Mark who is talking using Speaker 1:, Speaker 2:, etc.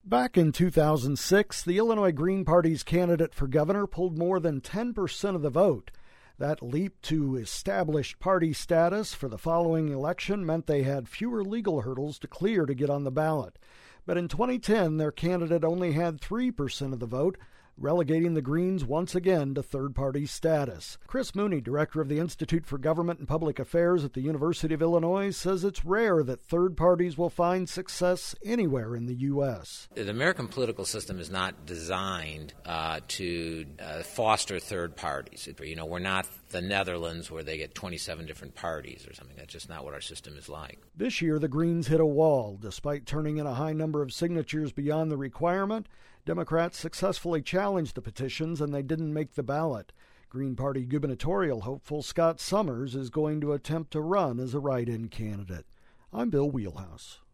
Speaker 1: Back in 2006, the Illinois Green Party's candidate for governor pulled more than 10% of the vote. That leap to established party status for the following election meant they had fewer legal hurdles to clear to get on the ballot. But in 2010, their candidate only had 3% of the vote, relegating the Greens once again to third-party status. Chris Mooney, director of the Institute for Government and Public Affairs at the University of Illinois, says it's rare that third parties will find success anywhere in the U.S.
Speaker 2: The American political system is not designed to foster third parties. We're not the Netherlands where they get 27 different parties or something. That's just not what our system is like.
Speaker 1: This year, the Greens hit a wall. Despite turning in a high number of signatures beyond the requirement, Democrats successfully challenged the petitions and they didn't make the ballot. Green Party gubernatorial hopeful Scott Summers is going to attempt to run as a write-in candidate. I'm Bill Wheelhouse.